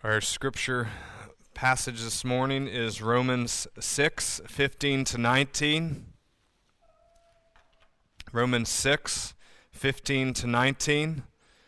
Our scripture passage this morning is Romans 6:15-19. Romans 6:15-19.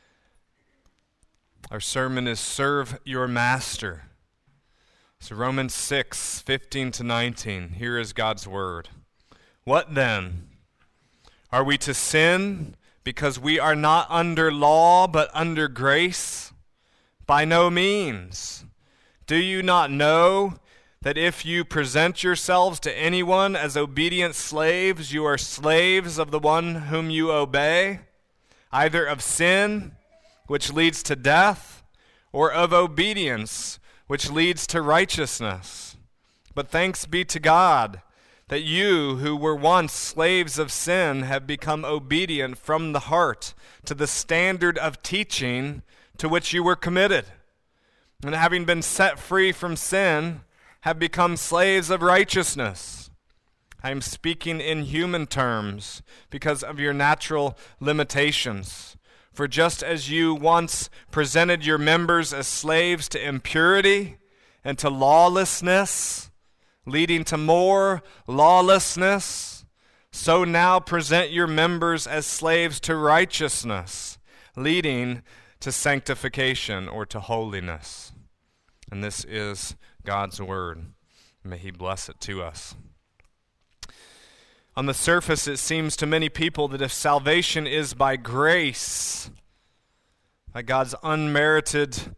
Our sermon is Serve Your Master. So Romans 6:15-19. Here is God's word. What then? Are we to sin because we are not under law but under grace? By no means. Do you not know that if you present yourselves to anyone as obedient slaves, you are slaves of the one whom you obey, either of sin, which leads to death, or of obedience, which leads to righteousness? But thanks be to God that you, who were once slaves of sin, have become obedient from the heart to the standard of teaching to which you were committed, and having been set free from sin, have become slaves of righteousness. I am speaking in human terms because of your natural limitations. For just as you once presented your members as slaves to impurity and to lawlessness, leading to more lawlessness, so now present your members as slaves to righteousness, leading to sanctification or to holiness. And this is God's word. May He bless it to us. On the surface, it seems to many people that if salvation is by grace, by God's unmerited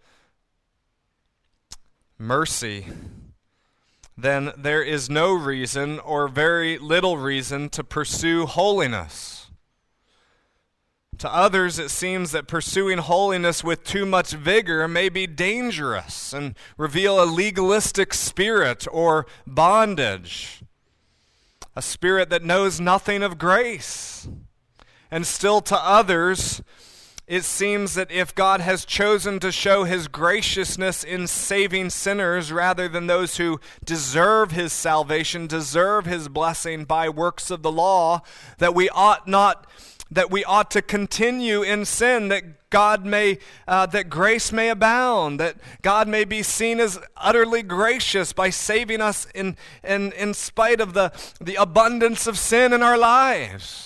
mercy, then there is no reason or very little reason to pursue holiness. To others, it seems that pursuing holiness with too much vigor may be dangerous and reveal a legalistic spirit or bondage, a spirit that knows nothing of grace. And still to others, it seems that if God has chosen to show His graciousness in saving sinners rather than those who deserve His salvation, deserve His blessing by works of the law, that we ought to continue in sin, that that grace may abound, that God may be seen as utterly gracious by saving us in spite of the abundance of sin in our lives.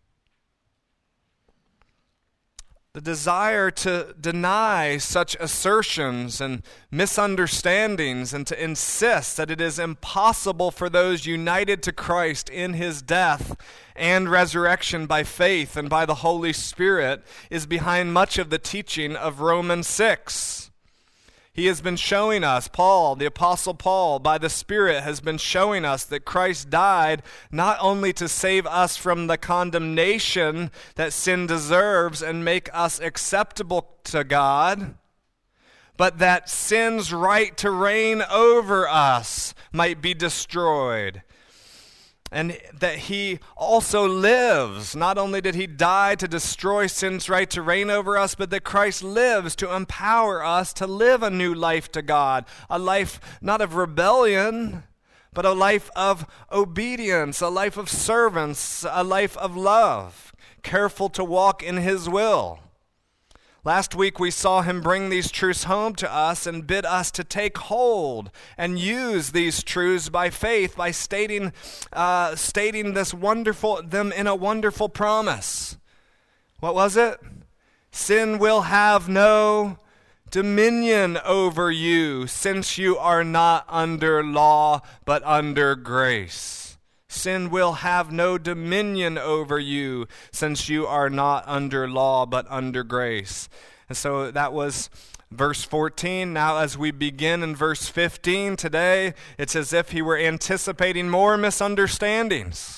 The desire to deny such assertions and misunderstandings and to insist that it is impossible for those united to Christ in His death and resurrection by faith and by the Holy Spirit is behind much of the teaching of Romans 6. He has been showing us, Paul, the Apostle Paul, by the Spirit has been showing us that Christ died not only to save us from the condemnation that sin deserves and make us acceptable to God, but that sin's right to reign over us might be destroyed. And that He also lives. Not only did He die to destroy sin's right to reign over us, but that Christ lives to empower us to live a new life to God. A life not of rebellion, but a life of obedience, a life of servants, a life of love, careful to walk in His will. Last week we saw Him bring these truths home to us and bid us to take hold and use these truths by faith, by stating them in a wonderful promise. What was it? Sin will have no dominion over you, since you are not under law but under grace. Sin will have no dominion over you, since you are not under law but under grace. And so that was verse 14. Now as we begin in verse 15 today, it's as if he were anticipating more misunderstandings.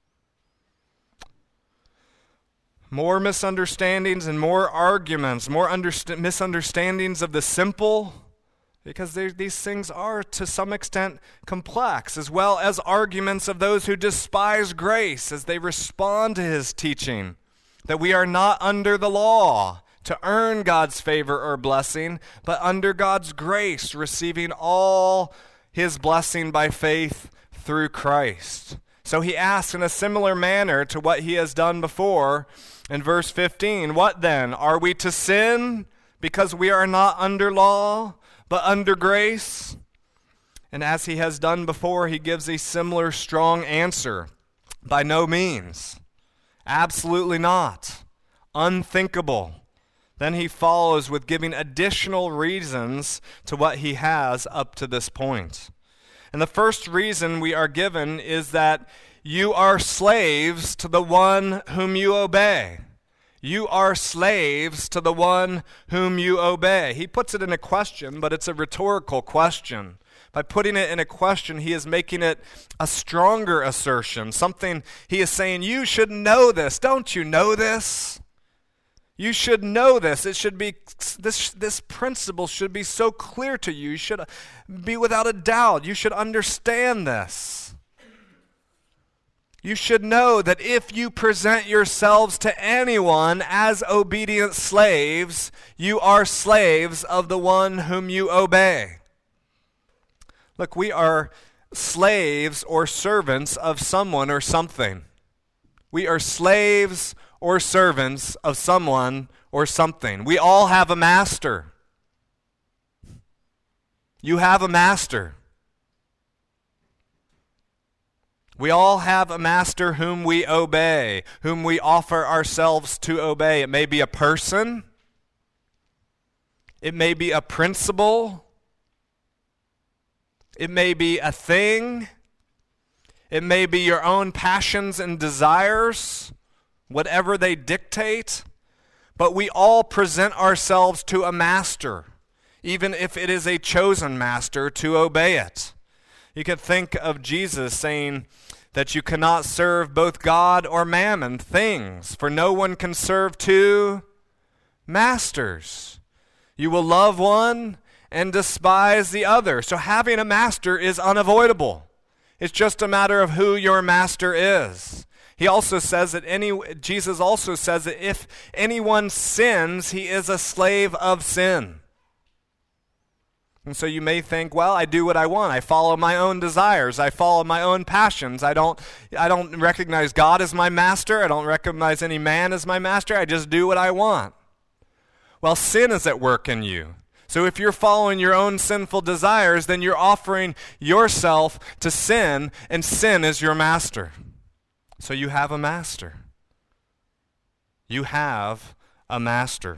More misunderstandings and more arguments, more misunderstandings of the simple, because these things are, to some extent, complex, as well as arguments of those who despise grace as they respond to His teaching, that we are not under the law to earn God's favor or blessing, but under God's grace, receiving all His blessing by faith through Christ. So he asks in a similar manner to what he has done before in verse 15, "What then? Are we to sin because we are not under law, but under grace? And as he has done before, he gives a similar strong answer. By no means. Absolutely not. Unthinkable. Then he follows with giving additional reasons to what he has up to this point. And the first reason we are given is that you are slaves to the one whom you obey. You are slaves to the one whom you obey. He puts it in a question, but it's a rhetorical question. By putting it in a question, he is making it a stronger assertion. Something he is saying, you should know this. Don't you know this? You should know this. It should be this principle should be so clear to you. You should be without a doubt. You should understand this. You should know that if you present yourselves to anyone as obedient slaves, you are slaves of the one whom you obey. Look, we are slaves or servants of someone or something. We are slaves or servants of someone or something. We all have a master. You have a master. We all have a master whom we obey, whom we offer ourselves to obey. It may be a person. It may be a principle. It may be a thing. It may be your own passions and desires, whatever they dictate. But we all present ourselves to a master, even if it is a chosen master, to obey it. You could think of Jesus saying that you cannot serve both God or mammon, things, for no one can serve two masters. You will love one and despise the other. So having a master is unavoidable. It's just a matter of who your master is. He also says that Jesus also says that if anyone sins, he is a slave of sin. And so you may think, well, I do what I want. I follow my own desires. I follow my own passions. I don't recognize God as my master. I don't recognize any man as my master. I just do what I want. Well, sin is at work in you. So if you're following your own sinful desires, then you're offering yourself to sin, and sin is your master. So you have a master. You have a master.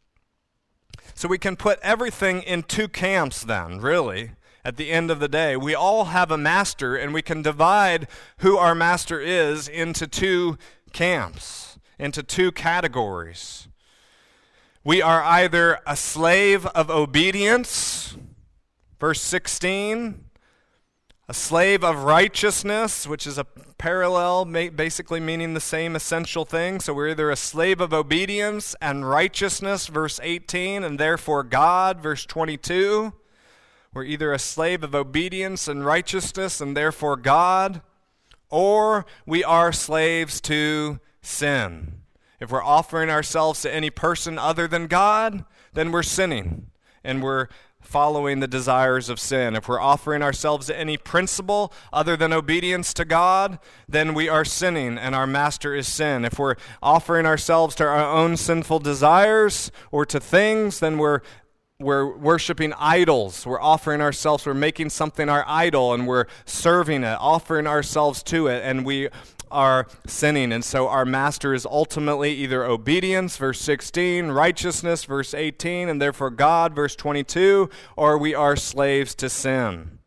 So we can put everything in two camps then, really, at the end of the day. We all have a master, and we can divide who our master is into two camps, into two categories. We are either a slave of obedience, verse 16, a slave of righteousness, which is a parallel, basically meaning the same essential thing. So we're either a slave of obedience and righteousness, verse 18, and therefore God, verse 22. We're either a slave of obedience and righteousness and therefore God, or we are slaves to sin. If we're offering ourselves to any person other than God, then we're sinning, and we're following the desires of sin. If we're offering ourselves to any principle other than obedience to God, then we are sinning, and our master is sin. If we're offering ourselves to our own sinful desires or to things, then we're worshiping idols. We're offering ourselves, we're making something our idol, and we're serving it, offering ourselves to it, and we are sinning. And so our master is ultimately either obedience, verse 16, righteousness, verse 18, and therefore God, verse 22, or we are slaves to sin.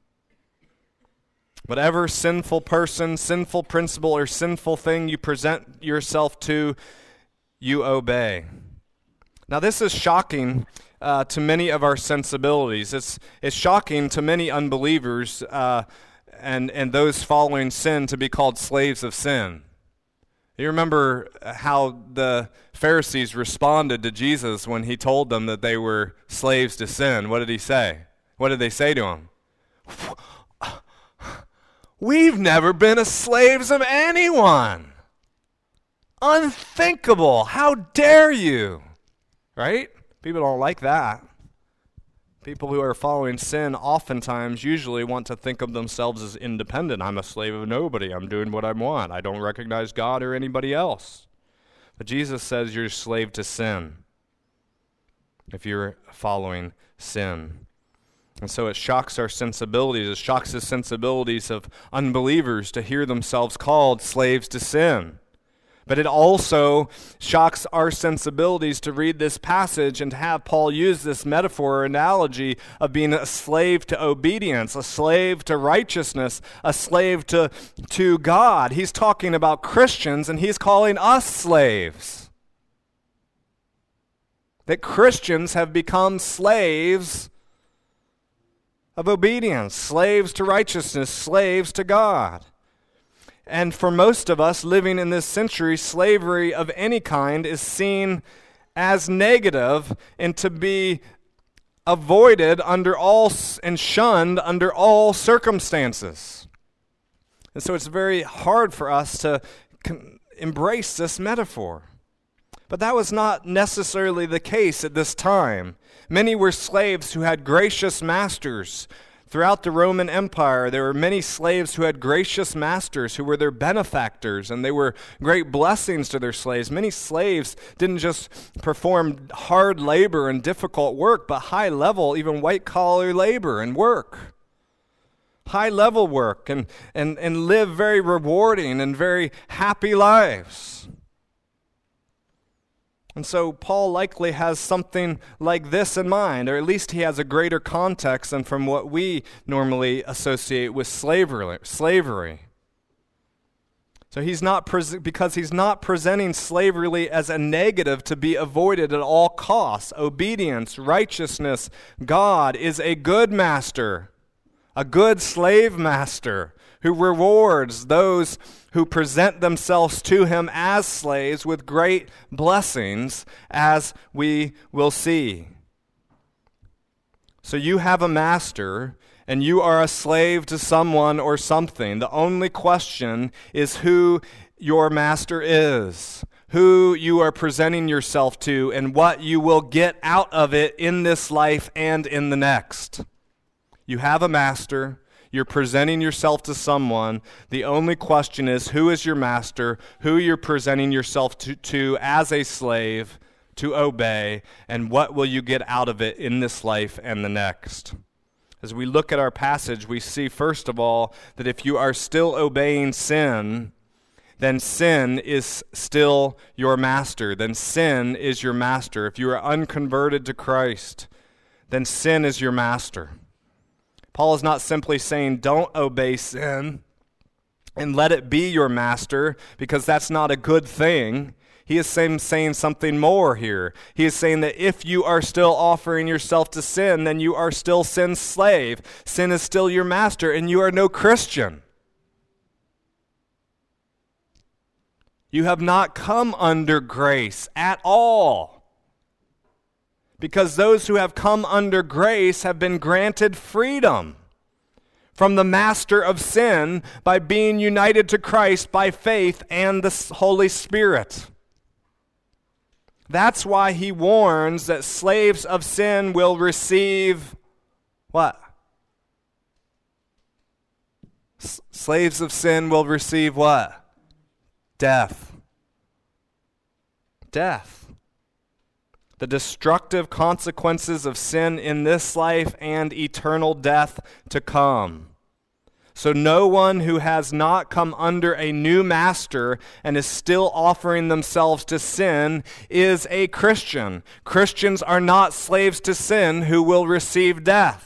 Whatever sinful person, sinful principle, or sinful thing you present yourself to, you obey. Now this is shocking to many of our sensibilities. It's shocking to many unbelievers and those following sin to be called slaves of sin. You remember how the Pharisees responded to Jesus when he told them that they were slaves to sin. What did he say? What did they say to him? We've never been slaves of anyone. Unthinkable. How dare you? Right? People don't like that. People who are following sin oftentimes usually want to think of themselves as independent. I'm a slave of nobody. I'm doing what I want. I don't recognize God or anybody else. But Jesus says you're a slave to sin if you're following sin. And so it shocks our sensibilities. It shocks the sensibilities of unbelievers to hear themselves called slaves to sin. But it also shocks our sensibilities to read this passage and to have Paul use this metaphor or analogy of being a slave to obedience, a slave to righteousness, a slave to God. He's talking about Christians, and he's calling us slaves. That Christians have become slaves of obedience, slaves to righteousness, slaves to God. And for most of us living in this century, slavery of any kind is seen as negative and to be avoided under all and shunned under all circumstances. And so it's very hard for us to embrace this metaphor. But that was not necessarily the case at this time. Many were slaves who had gracious masters. Throughout the Roman Empire, there were many slaves who had gracious masters who were their benefactors, and they were great blessings to their slaves. Many slaves didn't just perform hard labor and difficult work, but high-level, even white-collar labor and work. High-level work and live very rewarding and very happy lives. And so Paul likely has something like this in mind, or at least he has a greater context than from what we normally associate with slavery. So he's not because he's not presenting slavery as a negative to be avoided at all costs. Obedience, righteousness, God is a good master, a good slave master who rewards those who present themselves to him as slaves with great blessings, as we will see. So you have a master, and you are a slave to someone or something. The only question is who your master is, who you are presenting yourself to, and what you will get out of it in this life and in the next. You have a master. You're presenting yourself to someone. The only question is, who is your master, who you're presenting yourself to as a slave to obey, and what will you get out of it in this life and the next? As we look at our passage, we see, first of all, that if you are still obeying sin, then sin is still your master. Then sin is your master. If you are unconverted to Christ, then sin is your master. Paul is not simply saying don't obey sin and let it be your master, because that's not a good thing. He is saying something more here. He is saying that if you are still offering yourself to sin, then you are still sin's slave. Sin is still your master, and you are no Christian. You have not come under grace at all. Because those who have come under grace have been granted freedom from the master of sin by being united to Christ by faith and the Holy Spirit. That's why he warns that slaves of sin will receive what? Slaves of sin will receive what? Death. Death. The destructive consequences of sin in this life and eternal death to come. So no one who has not come under a new master and is still offering themselves to sin is a Christian. Christians are not slaves to sin who will receive death.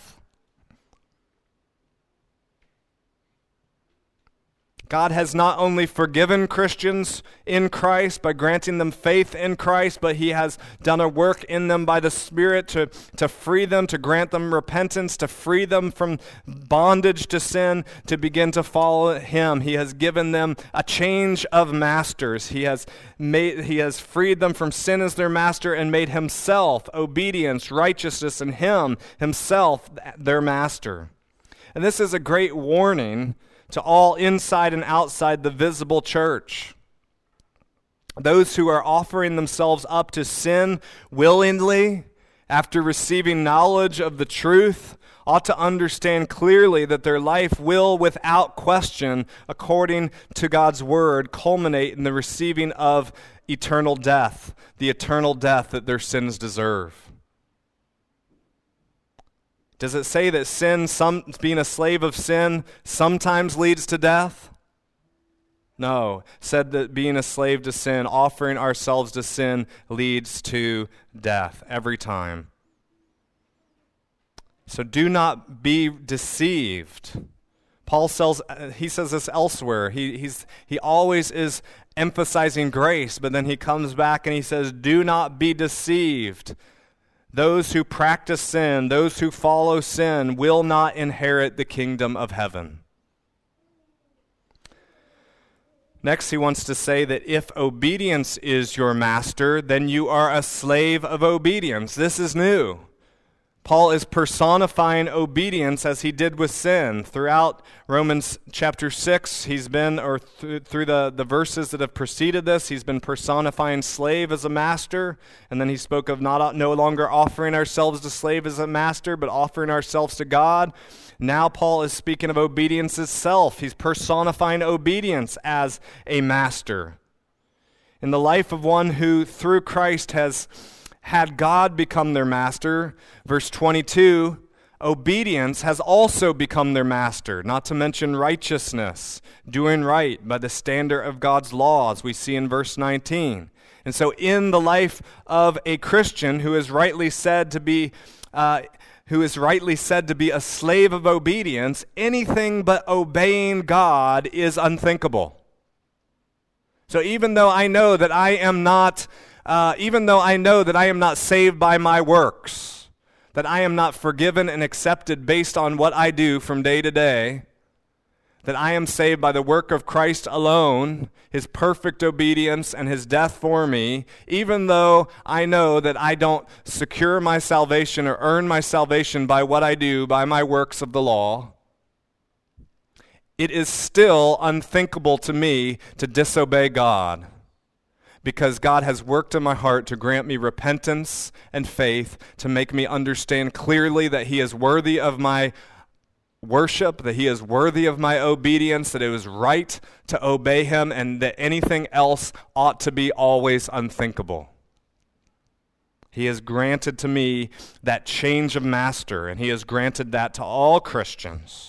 God has not only forgiven Christians in Christ by granting them faith in Christ, but he has done a work in them by the Spirit to free them, to grant them repentance, to free them from bondage to sin, to begin to follow him. He has given them a change of masters. He has freed them from sin as their master and made himself, obedience, righteousness, and himself their master. And this is a great warning to all inside and outside the visible church. Those who are offering themselves up to sin willingly after receiving knowledge of the truth ought to understand clearly that their life will, without question, according to God's word, culminate in the receiving of eternal death, the eternal death that their sins deserve. Does it say that being a slave of sin sometimes leads to death? No. It said that being a slave to sin, offering ourselves to sin, leads to death every time. So do not be deceived. Paul says this elsewhere. He always is emphasizing grace, but then he comes back and he says, do not be deceived. Those who practice sin, those who follow sin, will not inherit the kingdom of heaven. Next, he wants to say that if obedience is your master, then you are a slave of obedience. This is new. Paul is personifying obedience as he did with sin. Throughout Romans chapter 6, he's been, or through the verses that have preceded this, he's been personifying slave as a master. And then he spoke of no longer offering ourselves to slave as a master, but offering ourselves to God. Now Paul is speaking of obedience itself. He's personifying obedience as a master. In the life of one who, through Christ, has had God become their master, verse 22, obedience has also become their master, not to mention righteousness, doing right by the standard of God's laws, we see in verse 19. And so in the life of a Christian who is rightly said to be a slave of obedience, anything but obeying God is unthinkable. So even though I know that I am not saved by my works, that I am not forgiven and accepted based on what I do from day to day, that I am saved by the work of Christ alone, his perfect obedience and his death for me, even though I know that I don't secure my salvation or earn my salvation by what I do, by my works of the law, it is still unthinkable to me to disobey God, because God has worked in my heart to grant me repentance and faith, to make me understand clearly that he is worthy of my worship, that he is worthy of my obedience, that it was right to obey him, and that anything else ought to be always unthinkable. He has granted to me that change of master, and he has granted that to all Christians.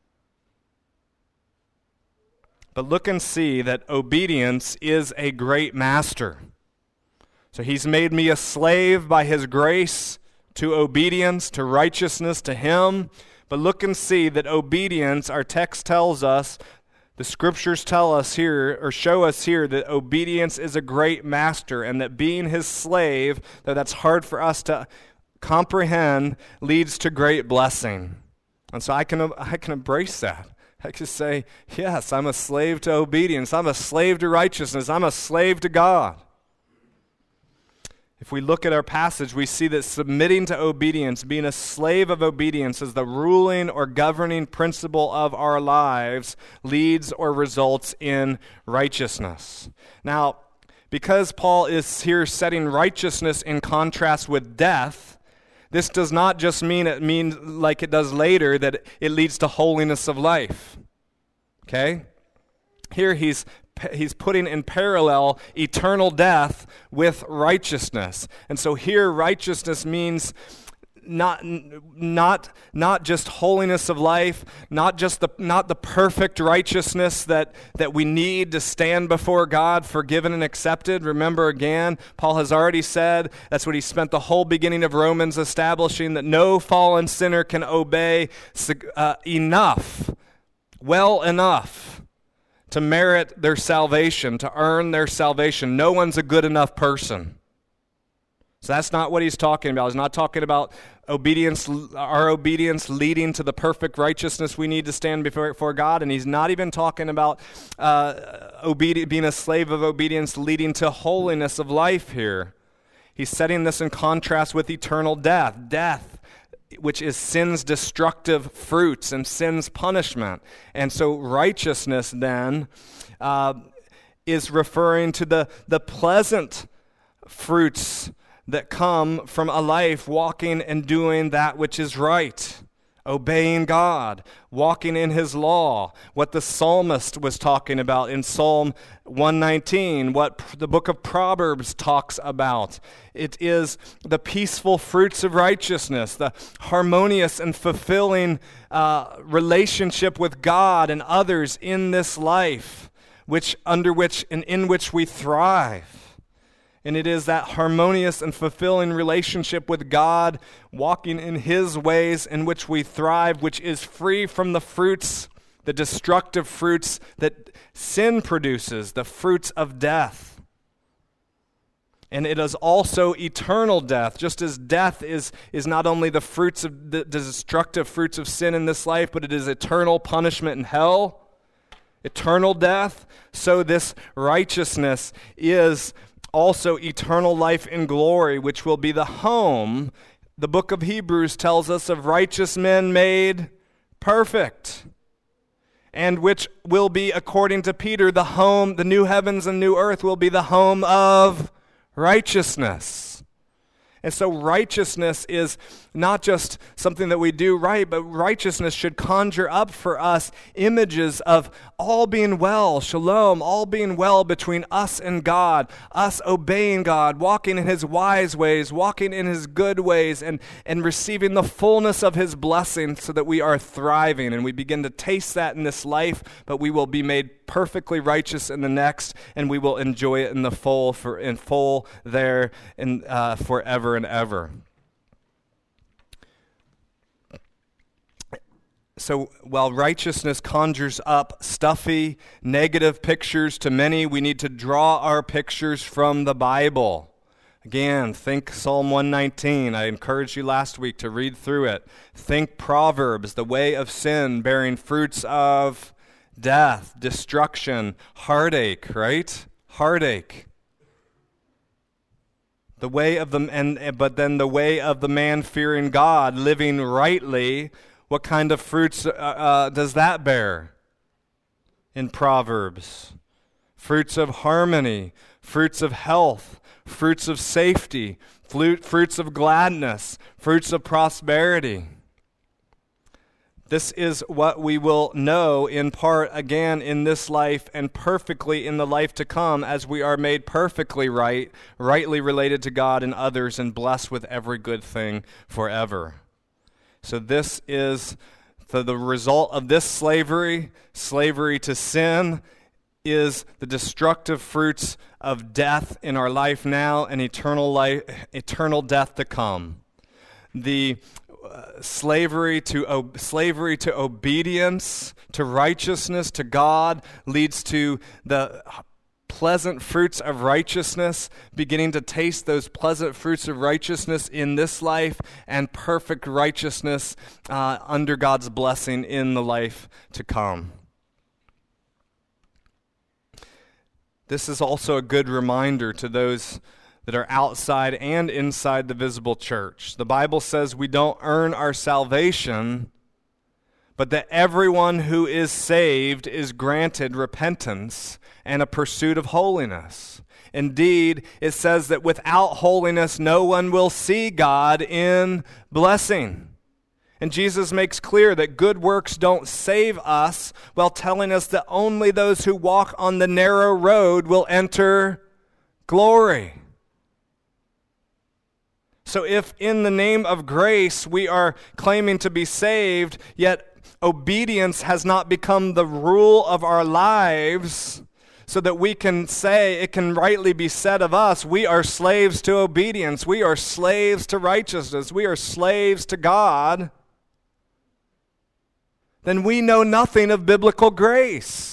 But look and see that obedience is a great master. So he's made me a slave by his grace to obedience, to righteousness, to him. But look and see that obedience, our text tells us, the scriptures tell us here, or show us here, that obedience is a great master, and that being his slave, though that's hard for us to comprehend, leads to great blessing. And so I can embrace that. I can say, yes, I'm a slave to obedience. I'm a slave to righteousness. I'm a slave to God. If we look at our passage, we see that submitting to obedience, being a slave of obedience, is the ruling or governing principle of our lives, leads or results in righteousness. Now, because Paul is here setting righteousness in contrast with death, this does not just mean it means like it does later that it leads to holiness of life. Okay? Here he's putting in parallel eternal death with righteousness. And so here righteousness means not just holiness of life, not the perfect righteousness that we need to stand before God forgiven and accepted. Remember again, Paul has already said, that's what he spent the whole beginning of Romans establishing, that no fallen sinner can obey well enough to merit their salvation, to earn their salvation. No one's a good enough person. So that's not what he's talking about. He's not talking about our obedience leading to the perfect righteousness we need to stand before God, and he's not even talking about being a slave of obedience leading to holiness of life here. He's setting this in contrast with eternal death, which is sin's destructive fruits and sin's punishment. And so righteousness then is referring to the pleasant fruits that come from a life walking and doing that which is right. obeying God, walking in his law, what the psalmist was talking about in Psalm 119, what the book of Proverbs talks about. It is the peaceful fruits of righteousness, the harmonious and fulfilling relationship with God and others in this life, in which we thrive. And it is that harmonious and fulfilling relationship with God, walking in his ways in which we thrive, which is free from the fruits, the destructive fruits that sin produces, the fruits of death. And it is also eternal death, just as death is not only the fruits of the destructive fruits of sin in this life, but it is eternal punishment in hell, eternal death. So this righteousness is also eternal life in glory, which will be the home, the book of Hebrews tells us, of righteous men made perfect, and which will be, according to Peter, the home, the new heavens and new earth will be the home of righteousness. And so righteousness is not just something that we do right, but righteousness should conjure up for us images of all being well, shalom, all being well between us and God, us obeying God, walking in his wise ways, walking in his good ways, and receiving the fullness of his blessing so that we are thriving. And we begin to taste that in this life, but we will be made perfectly righteous in the next, and we will enjoy it in the full there and forever and ever. So while righteousness conjures up stuffy, negative pictures to many, we need to draw our pictures from the Bible. Again, think Psalm 119. I encouraged you last week to read through it. Think Proverbs, the way of sin, bearing fruits of death, destruction, heartache, right? Heartache. The way of but then the way of the man fearing God, living rightly. What kind of fruits does that bear in Proverbs? Fruits of harmony, fruits of health, fruits of safety, fruits of gladness, fruits of prosperity. This is what we will know in part again in this life and perfectly in the life to come as we are made perfectly rightly related to God and others and blessed with every good thing forever. So this is the result of this slavery to sin is the destructive fruits of death in our life now and eternal death to come. The slavery to obedience, to righteousness, to God leads to the pleasant fruits of righteousness, beginning to taste those pleasant fruits of righteousness in this life and perfect righteousness under God's blessing in the life to come. This is also a good reminder to those that are outside and inside the visible church. The Bible says we don't earn our salvation, but that everyone who is saved is granted repentance and a pursuit of holiness. Indeed, it says that without holiness, no one will see God in blessing. And Jesus makes clear that good works don't save us, while telling us that only those who walk on the narrow road will enter glory. So if in the name of grace we are claiming to be saved, yet obedience has not become the rule of our lives, so that we can say, it can rightly be said of us, we are slaves to obedience, we are slaves to righteousness, we are slaves to God, then we know nothing of biblical grace.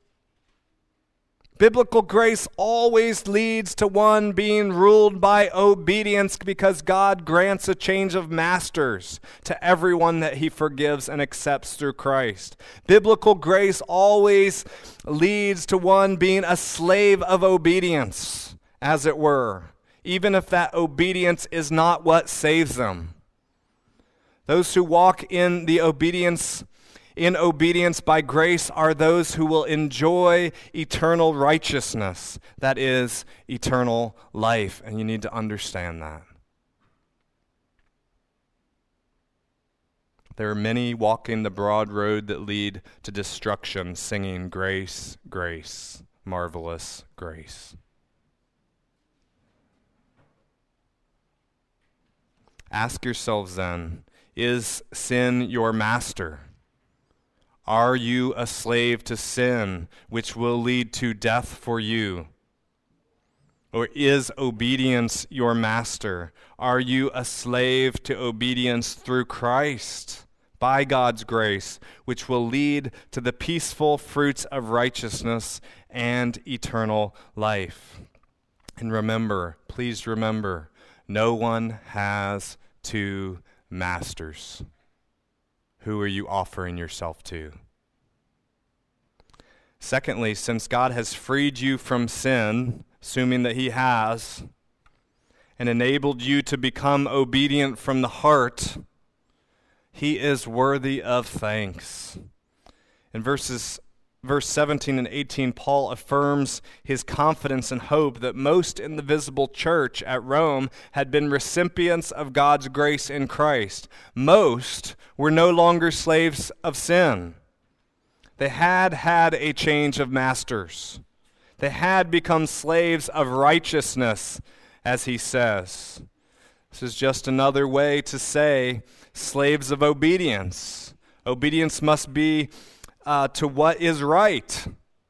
Biblical grace always leads to one being ruled by obedience because God grants a change of masters to everyone that he forgives and accepts through Christ. Biblical grace always leads to one being a slave of obedience, as it were, even if that obedience is not what saves them. Those who walk in obedience by grace are those who will enjoy eternal righteousness, that is, eternal life, and you need to understand that. There are many walking the broad road that lead to destruction, singing, "Grace, grace, marvelous grace." Ask yourselves then, is sin your master? Are you a slave to sin, which will lead to death for you? Or is obedience your master? Are you a slave to obedience through Christ, by God's grace, which will lead to the peaceful fruits of righteousness and eternal life? And remember, please remember, no one has two masters. Who are you offering yourself to? Secondly, since God has freed you from sin, assuming that he has, and enabled you to become obedient from the heart, he is worthy of thanks. In verse 17 and 18, Paul affirms his confidence and hope that most in the visible church at Rome had been recipients of God's grace in Christ. Most were no longer slaves of sin. They had had a change of masters. They had become slaves of righteousness, as he says. This is just another way to say slaves of obedience. Obedience must be to what is right?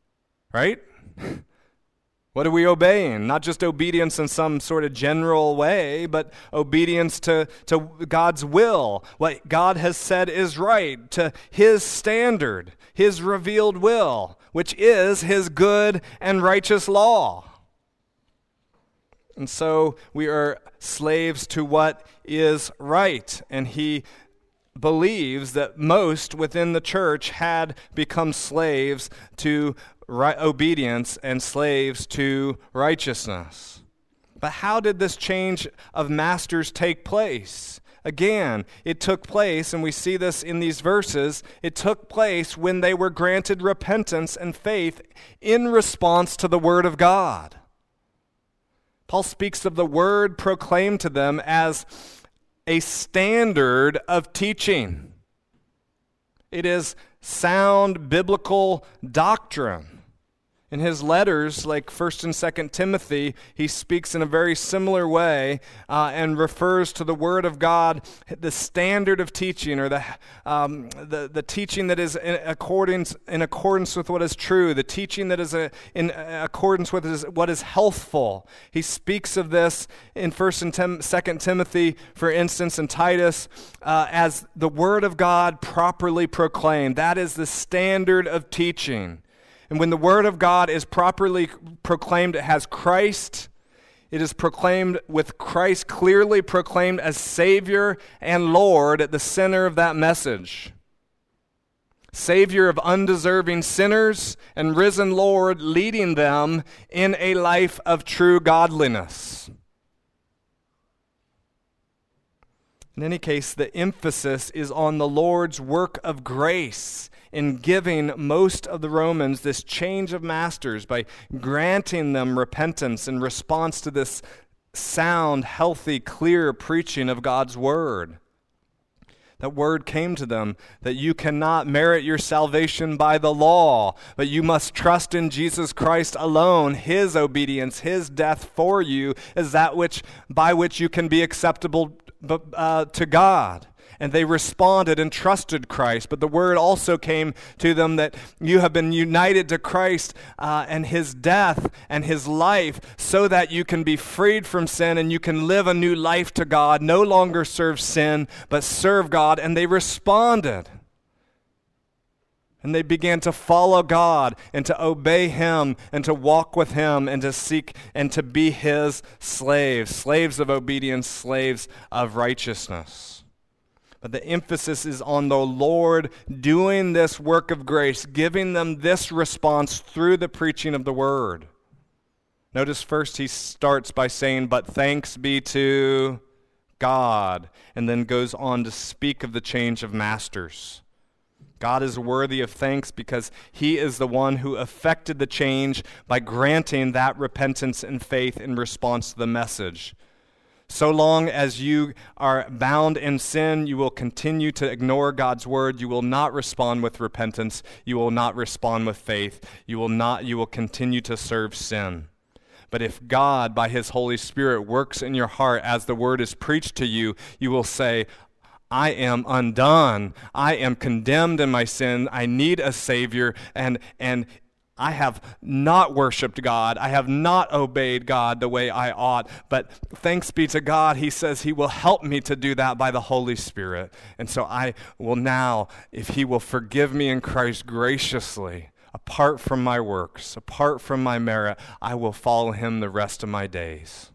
What are we obeying? Not just obedience in some sort of general way, but obedience to God's will. What God has said is right, to his standard, his revealed will, which is his good and righteous law. And so we are slaves to what is right. And he believes that most within the church had become slaves to obedience and slaves to righteousness. But how did this change of masters take place? Again, it took place, and we see this in these verses, it took place when they were granted repentance and faith in response to the Word of God. Paul speaks of the Word proclaimed to them as a standard of teaching. It is sound biblical doctrine. In his letters, like 1 and 2 Timothy, he speaks in a very similar way and refers to the Word of God, the standard of teaching, or the teaching that is in accordance with what is true, the teaching that is in accordance with what is healthful. He speaks of this in 1 and 2 Timothy, for instance, and Titus, as the Word of God properly proclaimed. That is the standard of teaching. And when the Word of God is properly proclaimed, it has Christ. It is proclaimed with Christ clearly proclaimed as Savior and Lord at the center of that message. Savior of undeserving sinners and risen Lord leading them in a life of true godliness. In any case, the emphasis is on the Lord's work of grace in giving most of the Romans this change of masters by granting them repentance in response to this sound, healthy, clear preaching of God's word. That word came to them that you cannot merit your salvation by the law, but you must trust in Jesus Christ alone. His obedience, his death for you is that by which you can be acceptable to God. And they responded and trusted Christ. But the word also came to them that you have been united to Christ and his death and his life so that you can be freed from sin and you can live a new life to God, no longer serve sin, but serve God. And they responded. And they began to follow God and to obey him and to walk with him and to seek and to be his slaves, slaves of obedience, slaves of righteousness. But the emphasis is on the Lord doing this work of grace, giving them this response through the preaching of the word. Notice first he starts by saying, "But thanks be to God," and then goes on to speak of the change of masters. God is worthy of thanks because he is the one who effected the change by granting that repentance and faith in response to the message. So long as you are bound in sin, you will continue to ignore God's word. You will not respond with repentance. You will not respond with faith. You will continue to serve sin. But if God, by his Holy Spirit, works in your heart as the word is preached to you, you will say, I am undone. I am condemned in my sin. I need a Savior, and I have not worshiped God. I have not obeyed God the way I ought. But thanks be to God, he says he will help me to do that by the Holy Spirit. And so I will now, if he will forgive me in Christ graciously, apart from my works, apart from my merit, I will follow him the rest of my days.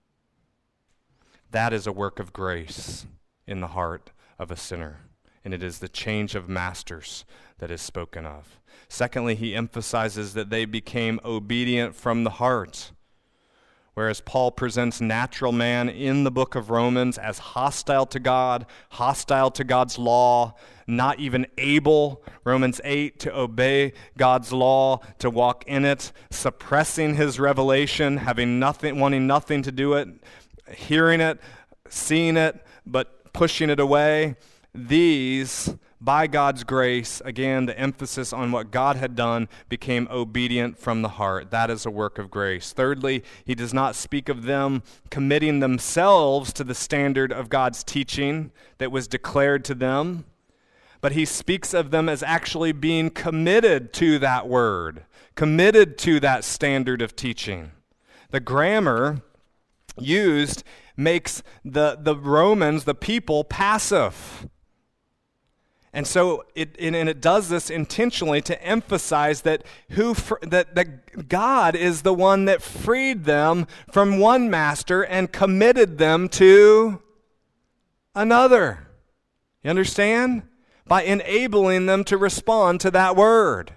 That is a work of grace in the heart of a sinner. And it is the change of masters that is spoken of. Secondly, he emphasizes that they became obedient from the heart. Whereas Paul presents natural man in the book of Romans as hostile to God, hostile to God's law, not even able, Romans 8, to obey God's law, to walk in it, suppressing his revelation, wanting nothing to do it, hearing it, seeing it, but pushing it away. These, by God's grace, again, the emphasis on what God had done, became obedient from the heart. That is a work of grace. Thirdly, he does not speak of them committing themselves to the standard of God's teaching that was declared to them, but he speaks of them as actually being committed to that word, committed to that standard of teaching. The grammar used makes the Romans, the people, passive. And so it does this intentionally to emphasize that God is the one that freed them from one master and committed them to another. You understand? By enabling them to respond to that word.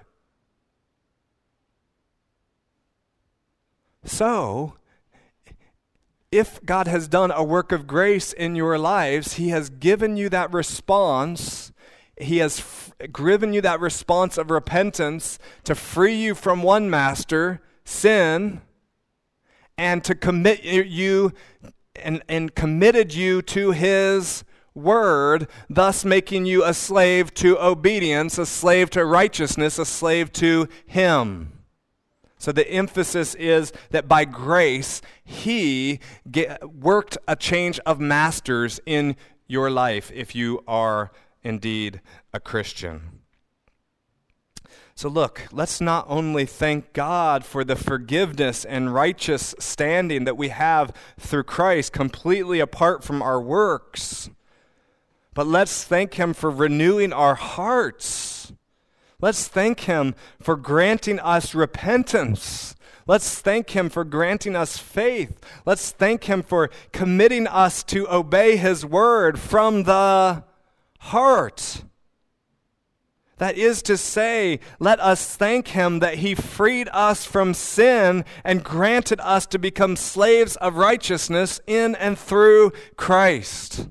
So, if God has done a work of grace in your lives, he has given you that response. He has given you that response of repentance to free you from one master, sin, and to commit you and committed you to his word, thus making you a slave to obedience, a slave to righteousness, a slave to him. So the emphasis is that by grace, he worked a change of masters in your life if you are indeed a Christian. So look, let's not only thank God for the forgiveness and righteous standing that we have through Christ completely apart from our works, but let's thank him for renewing our hearts. Let's thank him for granting us repentance. Let's thank him for granting us faith. Let's thank him for committing us to obey his word from the heart. That is to say, let us thank him that he freed us from sin and granted us to become slaves of righteousness in and through Christ.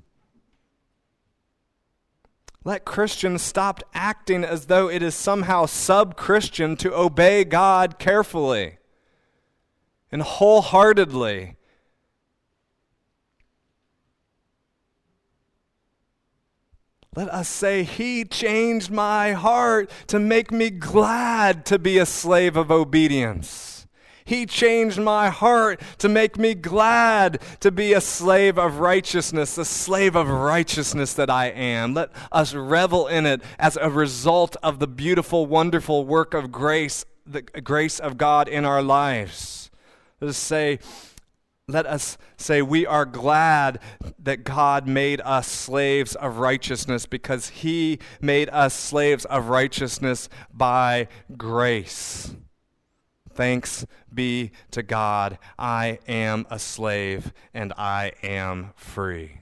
Let Christians stop acting as though it is somehow sub-Christian to obey God carefully and wholeheartedly. Let us say, he changed my heart to make me glad to be a slave of obedience. He changed my heart to make me glad to be a slave of righteousness, the slave of righteousness that I am. Let us revel in it as a result of the beautiful, wonderful work of grace, the grace of God in our lives. Let us say we are glad that God made us slaves of righteousness because he made us slaves of righteousness by grace. Thanks be to God, I am a slave and I am free.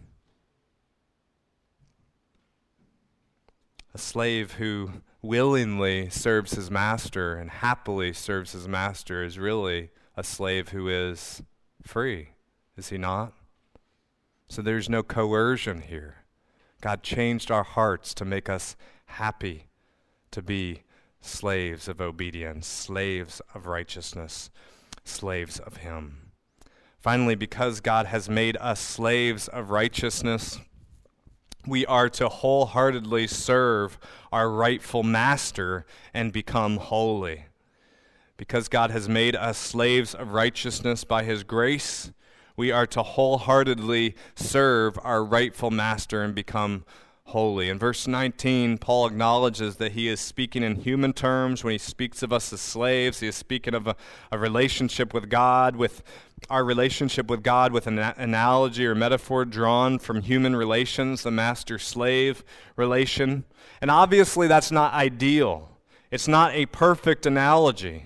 A slave who willingly serves his master and happily serves his master is really a slave who is free, is he not? So there's no coercion here. God changed our hearts to make us happy to be slaves of obedience, slaves of righteousness, slaves of him. Finally, because God has made us slaves of righteousness, we are to wholeheartedly serve our rightful master and become holy. Because God has made us slaves of righteousness by his grace, we are to wholeheartedly serve our rightful master and become holy. In verse 19, Paul acknowledges that he is speaking in human terms. When he speaks of us as slaves, he is speaking of a relationship with God, with our relationship with God with an analogy or metaphor drawn from human relations, the master-slave relation. And obviously that's not ideal. It's not a perfect analogy.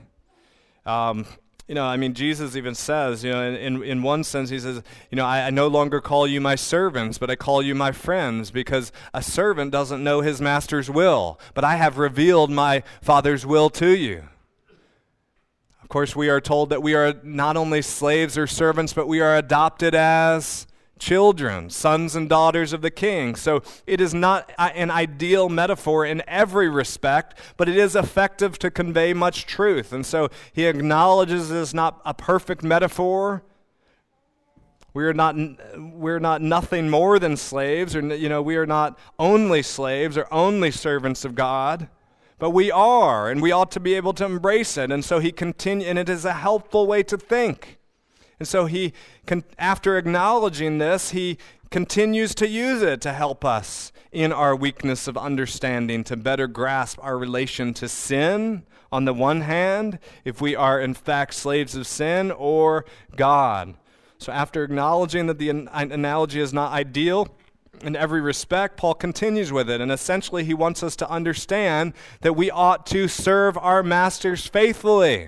Jesus even says, in one sense, he says, I no longer call you my servants, but I call you my friends, because a servant doesn't know his master's will, but I have revealed my Father's will to you. Of course, we are told that we are not only slaves or servants, but we are adopted as children, sons and daughters of the King. So it is not an ideal metaphor in every respect, but it is effective to convey much truth. And so he acknowledges it is not a perfect metaphor. We're not nothing more than slaves, or we are not only slaves or only servants of God, but we are, and we ought to be able to embrace it. And so he continues, and it is a helpful way to think. And so after acknowledging this, he continues to use it to help us in our weakness of understanding, to better grasp our relation to sin on the one hand, if we are in fact slaves of sin, or God. So after acknowledging that the analogy is not ideal in every respect, Paul continues with it. And essentially he wants us to understand that we ought to serve our masters faithfully.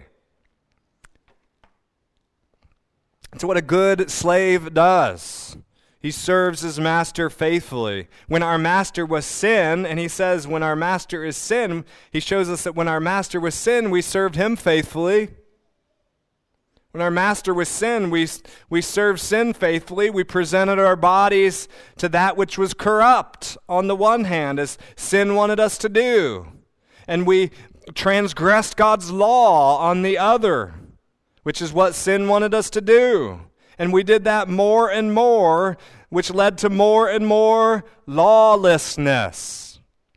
It's what a good slave does. He serves his master faithfully. When our master was sin, and he says when our master is sin, he shows us that when our master was sin, we served him faithfully. When our master was sin, we served sin faithfully. We presented our bodies to that which was corrupt on the one hand, as sin wanted us to do. And we transgressed God's law on the other, which is what sin wanted us to do. And we did that more and more, which led to more and more lawlessness.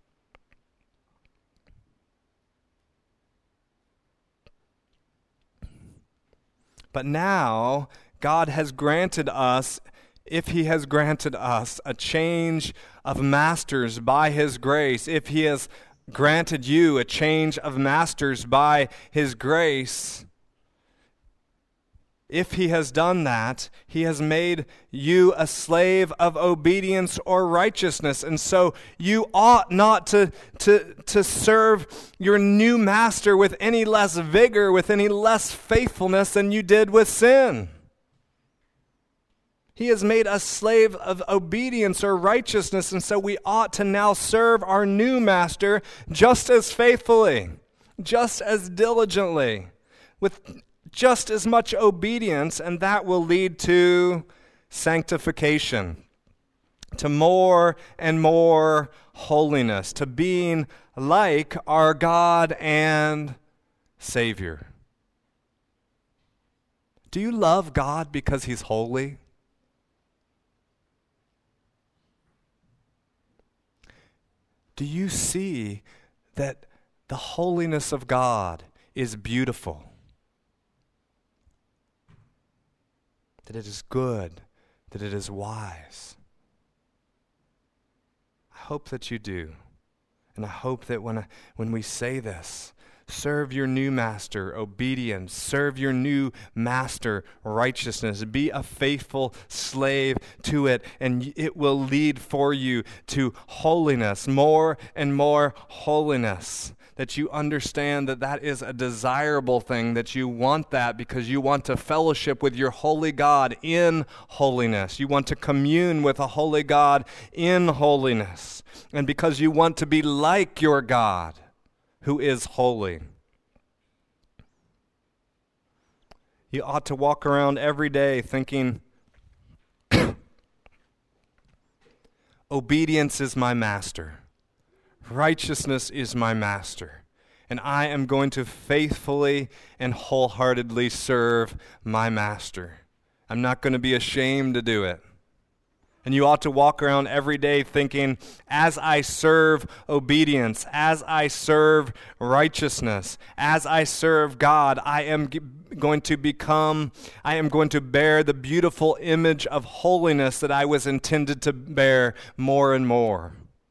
But now, God has granted us, if he has granted us a change of masters by his grace, if he has granted you a change of masters by his grace, if he has done that, he has made you a slave of obedience or righteousness. And so you ought not to serve your new master with any less vigor, with any less faithfulness than you did with sin. He has made us slave of obedience or righteousness, and so we ought to now serve our new master just as faithfully, just as diligently, with just as much obedience, and that will lead to sanctification, to more and more holiness, to being like our God and Savior. Do you love God because he's holy? Do you see that the holiness of God is beautiful? That it is good, that it is wise. I hope that you do. And I hope that when we say this, serve your new master, obedience, serve your new master, righteousness, be a faithful slave to it, and it will lead for you to holiness, more and more holiness. That you understand that that is a desirable thing, that you want that because you want to fellowship with your holy God in holiness. You want to commune with a holy God in holiness. And because you want to be like your God, who is holy. You ought to walk around every day thinking, obedience is my master. Righteousness is my master, and I am going to faithfully and wholeheartedly serve my master. I'm not going to be ashamed to do it. And you ought to walk around every day thinking, as I serve obedience, as I serve righteousness, as I serve God, I am going to bear the beautiful image of holiness that I was intended to bear more and more.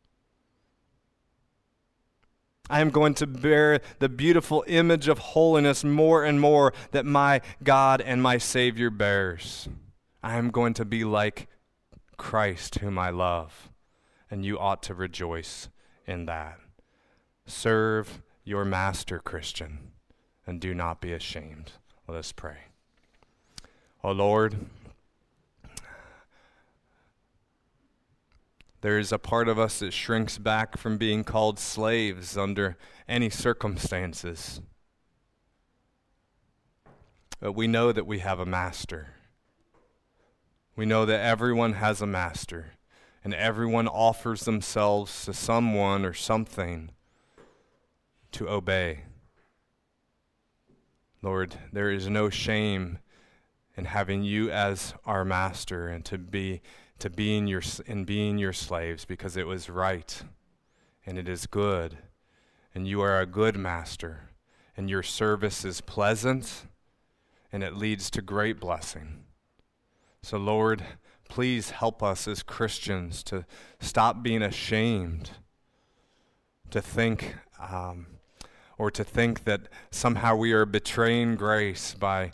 I am going to bear the beautiful image of holiness more and more that my God and my Savior bears. I am going to be like Christ, whom I love, and you ought to rejoice in that. Serve your master, Christian, and do not be ashamed. Let us pray. Oh Lord, there is a part of us that shrinks back from being called slaves under any circumstances. But we know that we have a master. We know that everyone has a master, and everyone offers themselves to someone or something to obey. Lord, there is no shame in having you as our master and to being your slaves, because it was right and it is good, and you are a good master, and your service is pleasant and it leads to great blessing. So Lord, please help us as Christians to stop being ashamed to think that somehow we are betraying grace by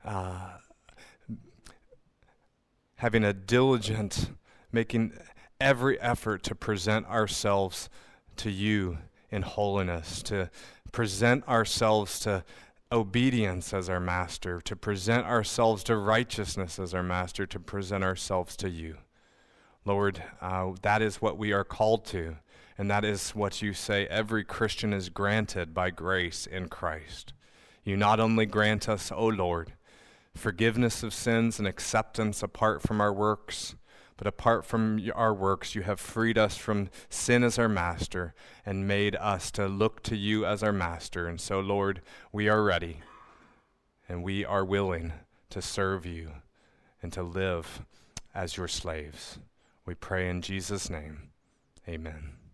having a diligent, making every effort to present ourselves to you in holiness, to present ourselves to obedience as our master, to present ourselves to righteousness as our master, to present ourselves to you. Lord, that is what we are called to, and that is what you say every Christian is granted by grace in Christ. You not only grant us, O Lord, forgiveness of sins and acceptance apart from our works, but apart from our works, you have freed us from sin as our master and made us to look to you as our master. And so, Lord, we are ready and we are willing to serve you and to live as your slaves. We pray in Jesus' name. Amen.